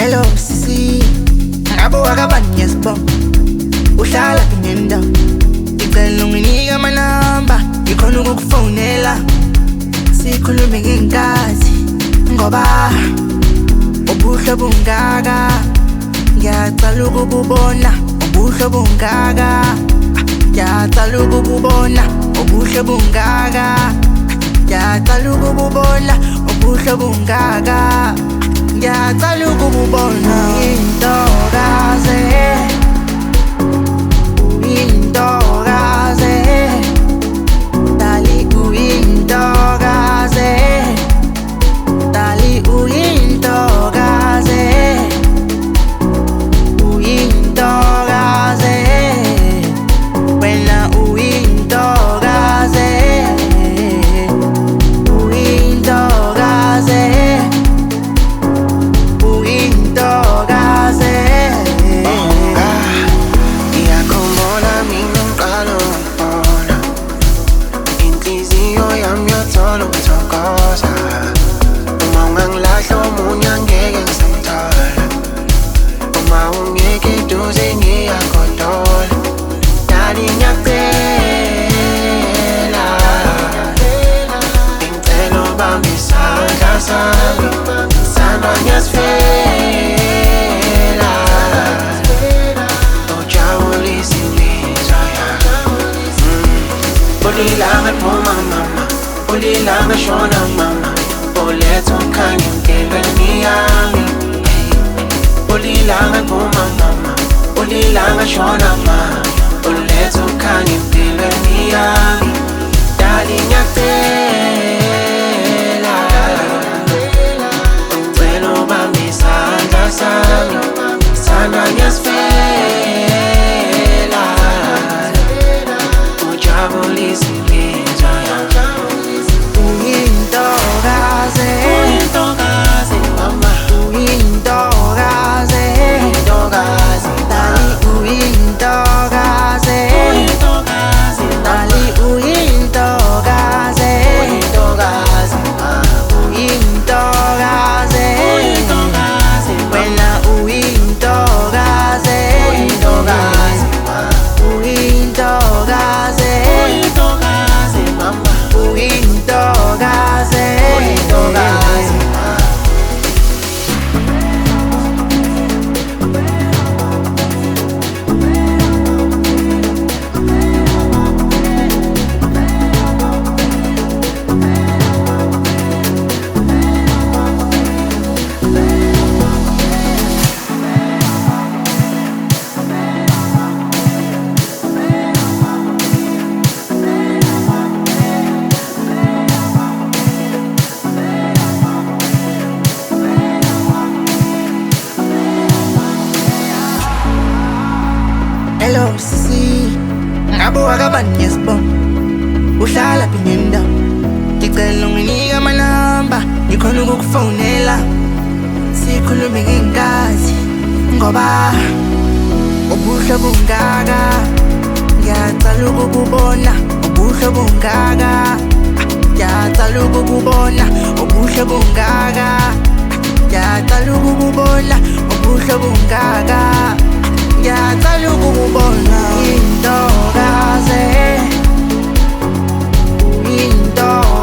Hello sisi, ngabo akabanye sibong. Uhlala pinenda, ngicela unginike amanamba, ngikhona ukukufonela. Sikhulume ngenkathi, ngoba ubuhle bungaka. Ngiyacala ukukubona, ubuhle bungaka. Ngiyacala ukukubona, ubuhle bungaka. Ngiyacala ukukubona, ubuhle bungaka. Ngiyacala ukukubona, uyintokazi, uyintokazi, dali uyintokazi, dali uyintokazi, uyintokazi, wena uyintokazi, uyintokazi, uyintokazi. Ngiyakhumbula mina ngiqala ukubona inhliziyo yami yothola ukuthokoza. Uma ungangilahla omunye angeke ngisamthola. Uma ungeke eduze ngiyagodola. Dali ngiyacela, ngicela ubambe isandla sami, sandwa ngiyasifela. Ujabulisa inhliziyo yami. Ulilanga liphuma mama, ulilanga shona mama, uletha ukukhanya empilweni yami. Ulilanga liphuma mama, ulilanga shona mama, uletha ukukhanya empilweni yami. Dali ngiyacela, ngicela ubambe isandla sami, sandwa ngiyasifela. Ujabulisa inhliziyo yami. Uyintokazi, Uyintokazi mama, uyintokazi, uyintokazi dali uyintokazi, uyintokazi dali uyintokazi, uyintokazi uyintokazi, uyintokazi wena uyintokazi, uyintokazi uyintokazi, uyintokazi mama, uyintokazi, uyintokazi. Hello sisi, ngabo akabanye sibong. Uhlala pinenda, ngicela unginike amanamba, ngikhona ukukufonela. Sikhulume ngenkathi, ngoba ubuhle bungaka. Ngiyacala ukukubona, ubuhle bungaka. Ngiyacala ukukubona, ubuhle bungaka. Ngiyacala ukukubona, ubuhle bungaka. Ngiyacala ukukubona, uyintokazi, uyintokazi.